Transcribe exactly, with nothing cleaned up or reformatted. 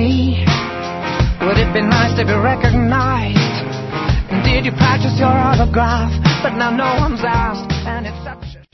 me? Would it be nice to be recognized? And did you practice your autograph? But now no one's asked, and it's